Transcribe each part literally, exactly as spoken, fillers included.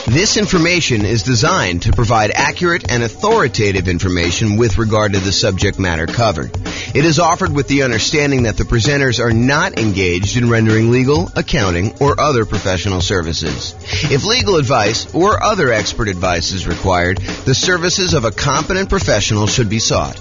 This information is designed to provide accurate and authoritative information with regard to the subject matter covered. It is offered with the understanding that the presenters are not engaged in rendering legal, accounting, or other professional services. If legal advice or other expert advice is required, the services of a competent professional should be sought.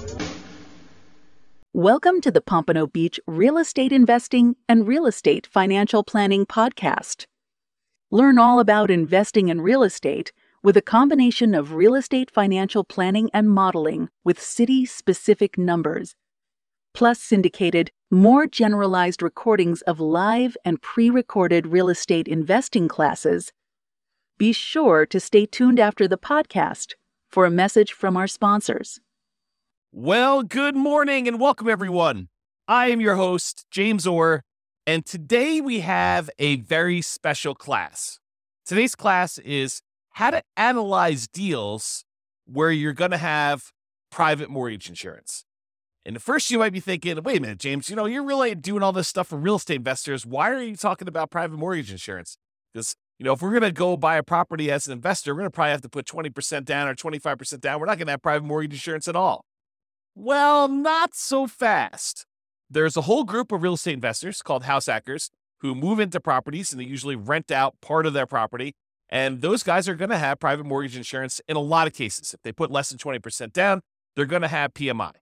Welcome to the Pompano Beach Real Estate Investing and Real Estate Financial Planning Podcast. Learn all about investing in real estate with a combination of real estate financial planning and modeling with city-specific numbers, plus syndicated, more generalized recordings of live and pre-recorded real estate investing classes. Be sure to stay tuned after the podcast for a message from our sponsors. Well, good morning and welcome, everyone. I am your host, James Orr, and today we have a very special class. Today's class is how to analyze deals where you're going to have private mortgage insurance. And at first you might be thinking, wait a minute, James, you know, you're really doing all this stuff for real estate investors. Why are you talking about private mortgage insurance? Because, you know, if we're going to go buy a property as an investor, we're going to probably have to put twenty percent down or twenty-five percent down. We're not going to have private mortgage insurance at all. Well, not so fast. There's a whole group of real estate investors called house hackers who move into properties and they usually rent out part of their property. And those guys are going to have private mortgage insurance in a lot of cases. If they put less than twenty percent down, they're going to have P M I.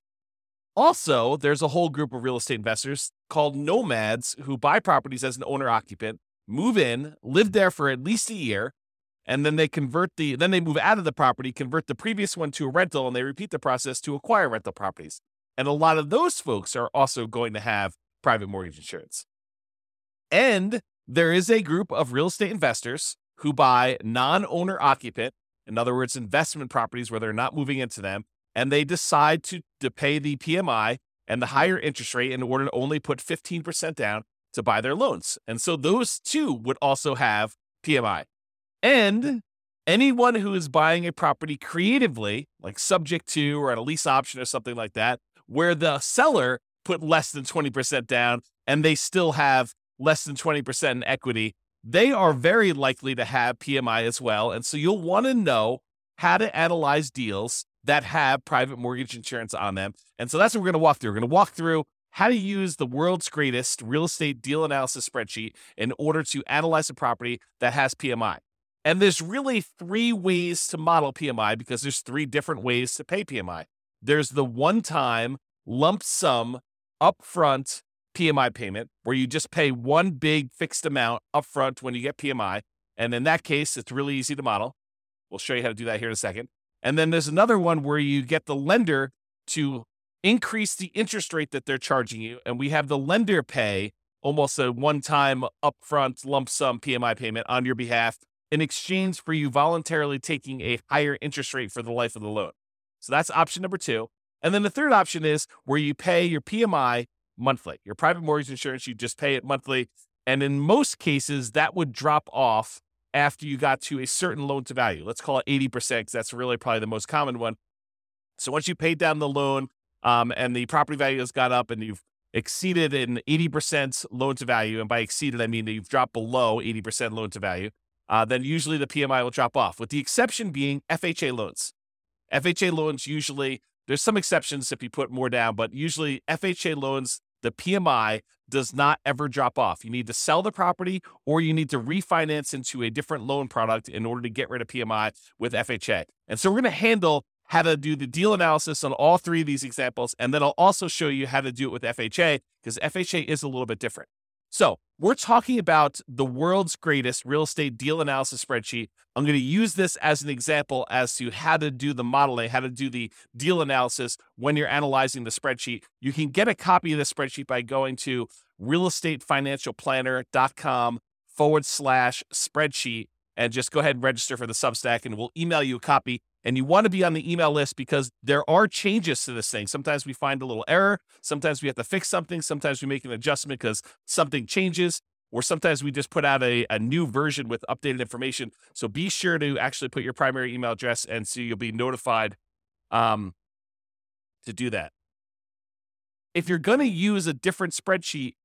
Also, there's a whole group of real estate investors called nomads who buy properties as an owner-occupant, move in, live there for at least a year, and then they convert the, then they move out of the property, convert the previous one to a rental, and they repeat the process to acquire rental properties. And a lot of those folks are also going to have private mortgage insurance. And there is a group of real estate investors who buy non-owner occupant, in other words, investment properties where they're not moving into them, and they decide to, to pay the P M I and the higher interest rate in order to only put fifteen percent down to buy their loans. And so those too would also have P M I. And anyone who is buying a property creatively, like subject to or at a lease option or something like that, where the seller put less than twenty percent down and they still have less than twenty percent in equity, they are very likely to have P M I as well. And so you'll want to know how to analyze deals that have private mortgage insurance on them. And so that's what we're going to walk through. We're going to walk through how to use the world's greatest real estate deal analysis spreadsheet in order to analyze a property that has P M I. And there's really three ways to model P M I because there's three different ways to pay P M I. There's the one-time lump sum upfront P M I payment where you just pay one big fixed amount upfront when you get P M I. And in that case, it's really easy to model. We'll show you how to do that here in a second. And then there's another one where you get the lender to increase the interest rate that they're charging you. And we have the lender pay almost a one-time upfront lump sum P M I payment on your behalf in exchange for you voluntarily taking a higher interest rate for the life of the loan. So that's option number two. And then the third option is where you pay your P M I monthly. Your private mortgage insurance, you just pay it monthly. And in most cases, that would drop off after you got to a certain loan to value. Let's call it eighty percent because that's really probably the most common one. So once you paid down the loan um, and the property value has gone up and you've exceeded an eighty percent loan to value, and by exceeded, I mean that you've dropped below eighty percent loan to value, uh, then usually the P M I will drop off, with the exception being F H A loans. F H A loans usually, there's some exceptions if you put more down, but usually F H A loans, the P M I does not ever drop off. You need to sell the property or you need to refinance into a different loan product in order to get rid of P M I with F H A. And so we're going to handle how to do the deal analysis on all three of these examples. And then I'll also show you how to do it with F H A because F H A is a little bit different. So we're talking about the world's greatest real estate deal analysis spreadsheet. I'm going to use this as an example as to how to do the modeling, how to do the deal analysis when you're analyzing the spreadsheet. You can get a copy of the spreadsheet by going to realestatefinancialplanner.com forward slash spreadsheet and just go ahead and register for the Substack and we'll email you a copy. And you want to be on the email list because there are changes to this thing. Sometimes we find a little error. Sometimes we have to fix something. Sometimes we make an adjustment because something changes. Or sometimes we just put out a, a new version with updated information. So be sure to actually put your primary email address and so you'll be notified um, to do that. If you're going to use a different spreadsheet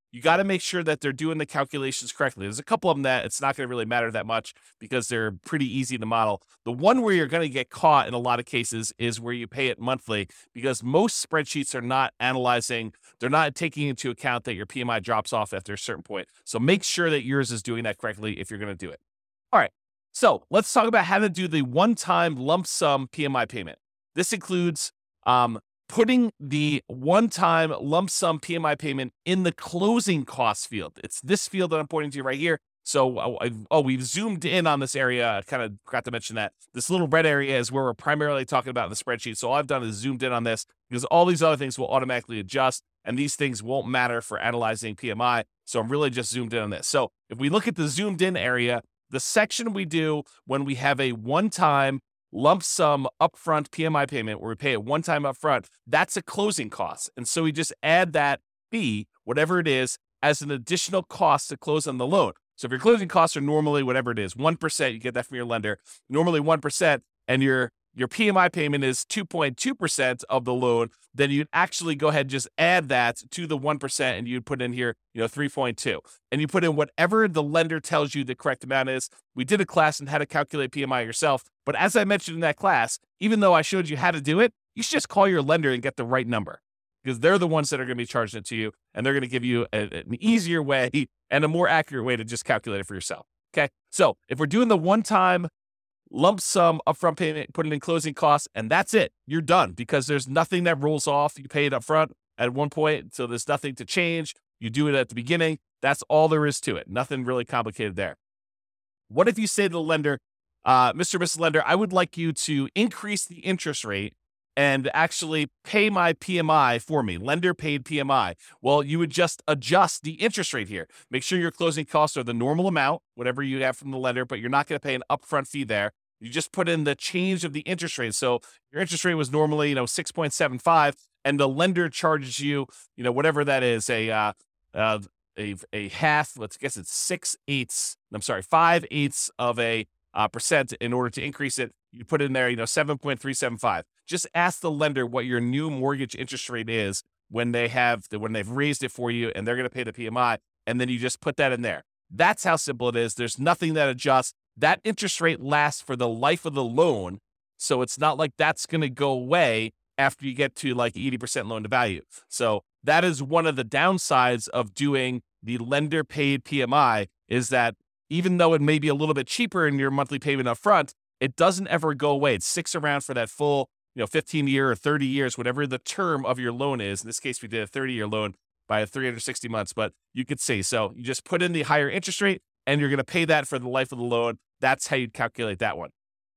you got to make sure that they're doing the calculations correctly. There's a couple of them that it's not going to really matter that much because they're pretty easy to model. The one where you're going to get caught in a lot of cases is where you pay it monthly, because most spreadsheets are not analyzing, they're not taking into account that your P M I drops off after a certain point. So make sure that yours is doing that correctly if you're going to do it. All right. So let's talk about how to do the one-time lump sum P M I payment. This includes um, putting the one-time lump sum P M I payment in the closing costs field. It's this field that I'm pointing to right here. So, uh, oh, we've zoomed in on this area. I kind of forgot to mention that. This little red area is where we're primarily talking about in the spreadsheet. So all I've done is zoomed in on this because all these other things will automatically adjust, and these things won't matter for analyzing P M I. So I'm really just zoomed in on this. So if we look at the zoomed in area, the section we do when we have a one-time lump sum upfront P M I payment where we pay it one time upfront, that's a closing cost. And so we just add that fee, whatever it is, as an additional cost to close on the loan. So if your closing costs are normally whatever it is, one percent, you get that from your lender, normally one percent, and your your P M I payment is two point two percent of the loan, then you'd actually go ahead and just add that to the one percent, and you'd put in here, you know, three point two. And you put in whatever the lender tells you the correct amount is. We did a class on how to calculate P M I yourself, but as I mentioned in that class, even though I showed you how to do it, you should just call your lender and get the right number, because they're the ones that are going to be charging it to you, and they're going to give you a, an easier way and a more accurate way to just calculate it for yourself. Okay, so if we're doing the one-time lump sum upfront payment, put it in closing costs, and that's it. You're done, because there's nothing that rolls off. You pay it upfront at one point, so there's nothing to change. You do it at the beginning. That's all there is to it. Nothing really complicated there. What if you say to the lender, uh, Mister or Missus Lender, I would like you to increase the interest rate and actually pay my P M I for me, lender paid P M I. Well, you would just adjust the interest rate here. Make sure your closing costs are the normal amount, whatever you have from the lender, but you're not going to pay an upfront fee there. You just put in the change of the interest rate. So your interest rate was normally, you know, six point seven five, and the lender charges you, you know, whatever that is, a uh, uh, a a half. Let's guess it's six eighths. I'm sorry, five eighths of a uh, percent in order to increase it. You put in there, you know, seven point three seven five. Just ask the lender what your new mortgage interest rate is when they have the, when they've raised it for you, and they're going to pay the P M I, and then you just put that in there. That's how simple it is. There's nothing that adjusts. That interest rate lasts for the life of the loan, so it's not like that's going to go away after you get to like eighty percent loan to value. So that is one of the downsides of doing the lender paid P M I, is that even though it may be a little bit cheaper in your monthly payment up front, it doesn't ever go away. It sticks around for that full, you know, fifteen year or thirty years, whatever the term of your loan is. In this case, we did a thirty year loan by three hundred sixty months, but you could see, so you just put in the higher interest rate and you're going to pay that for the life of the loan. That's how you'd calculate that one.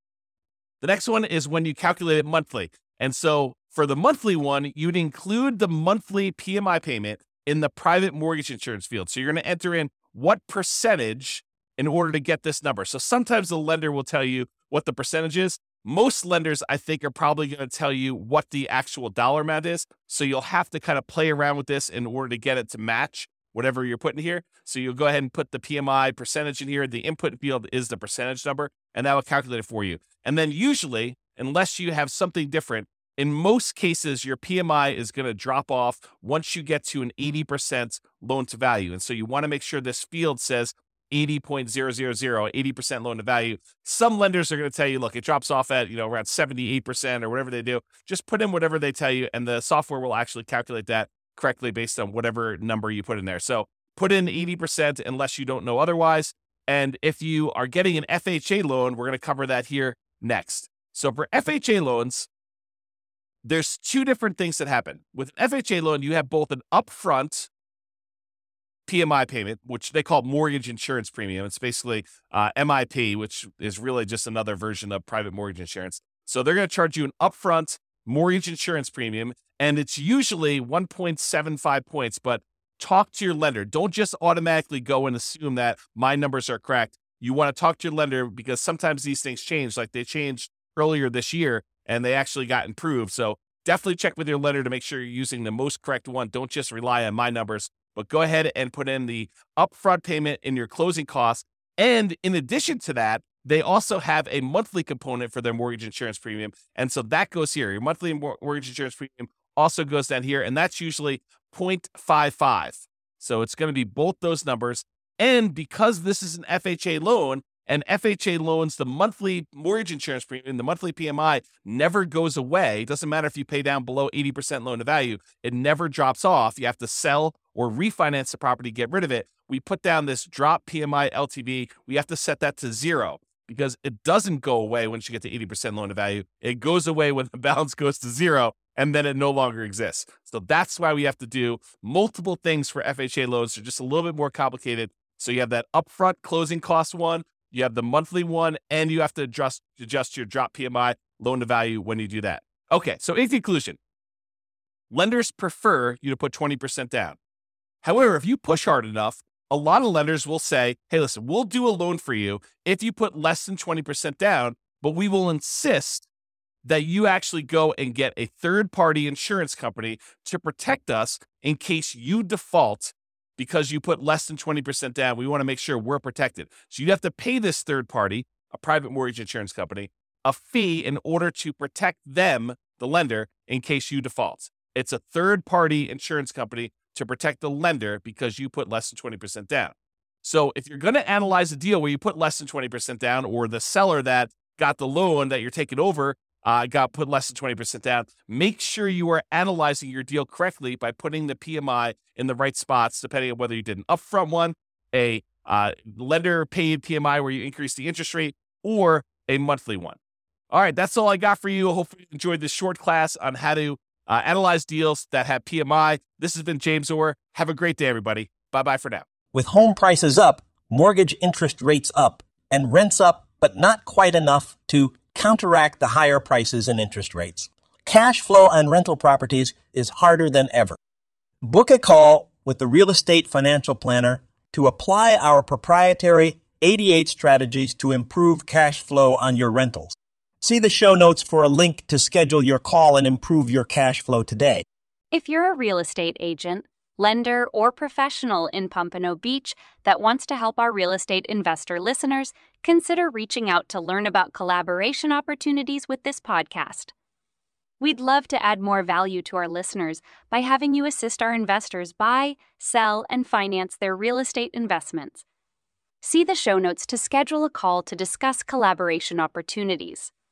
The next one is when you calculate it monthly. And so for the monthly one, you'd include the monthly P M I payment in the private mortgage insurance field. So you're going to enter in what percentage in order to get this number. So sometimes the lender will tell you what the percentage is. Most lenders, I think, are probably going to tell you what the actual dollar amount is. So you'll have to kind of play around with this in order to get it to match whatever you're putting here. So you'll go ahead and put the P M I percentage in here. The input field is the percentage number, and that will calculate it for you. And then usually, unless you have something different, in most cases, your P M I is going to drop off once you get to an eighty percent loan to value. And so you want to make sure this field says eighty point zero zero zero, eighty percent loan to value. Some lenders are going to tell you, look, it drops off at, you know, around seventy-eight percent or whatever they do. Just put in whatever they tell you, and the software will actually calculate that correctly based on whatever number you put in there. So put in eighty percent unless you don't know otherwise. And if you are getting an F H A loan, we're going to cover that here next. So for F H A loans, there's two different things that happen. With an F H A loan, you have both an upfront P M I payment, which they call mortgage insurance premium. It's basically uh, M I P, which is really just another version of private mortgage insurance. So they're going to charge you an upfront mortgage insurance premium, and it's usually one point seven five points, but talk to your lender. Don't just automatically go and assume that my numbers are correct. You want to talk to your lender, because sometimes these things change, like they changed earlier this year and they actually got improved. So definitely check with your lender to make sure you're using the most correct one. Don't just rely on my numbers, but go ahead and put in the upfront payment in your closing costs. And in addition to that, they also have a monthly component for their mortgage insurance premium. And so that goes here. Your monthly mortgage insurance premium also goes down here, and that's usually zero point five five. So it's going to be both those numbers. And because this is an F H A loan, and F H A loans, the monthly mortgage insurance premium, the monthly P M I never goes away. It doesn't matter if you pay down below eighty percent loan to value. It never drops off. You have to sell or refinance the property, get rid of it. We put down this drop P M I L T V. We have to set that to zero because it doesn't go away once you get to eighty percent loan to value. It goes away when the balance goes to zero, and then it no longer exists. So that's why we have to do multiple things for F H A loans. They're just a little bit more complicated. So you have that upfront closing cost one, you have the monthly one, and you have to adjust, adjust your drop P M I loan to value when you do that. Okay, so in conclusion, lenders prefer you to put twenty percent down. However, if you push hard enough, a lot of lenders will say, hey, listen, we'll do a loan for you if you put less than twenty percent down, but we will insist that you actually go and get a third-party insurance company to protect us in case you default because you put less than twenty percent down. We want to make sure we're protected. So you'd have to pay this third party, a private mortgage insurance company, a fee in order to protect them, the lender, in case you default. It's a third-party insurance company to protect the lender because you put less than twenty percent down. So if you're going to analyze a deal where you put less than twenty percent down, or the seller that got the loan that you're taking over uh, got put less than twenty percent down, make sure you are analyzing your deal correctly by putting the P M I in the right spots, depending on whether you did an upfront one, a uh, lender paid P M I where you increase the interest rate, or a monthly one. All right, that's all I got for you. Hopefully you enjoyed this short class on how to uh, analyze deals that have P M I. This has been James Orr. Have a great day, everybody. Bye-bye for now. With home prices up, mortgage interest rates up, and rents up, but not quite enough to counteract the higher prices and interest rates. Cash flow on rental properties is harder than ever. Book a call with the Real Estate Financial Planner to apply our proprietary eighty-eight strategies to improve cash flow on your rentals. See the show notes for a link to schedule your call and improve your cash flow today. If you're a real estate agent, lender, or professional in Pompano Beach that wants to help our real estate investor listeners, consider reaching out to learn about collaboration opportunities with this podcast. We'd love to add more value to our listeners by having you assist our investors buy, sell, and finance their real estate investments. See the show notes to schedule a call to discuss collaboration opportunities.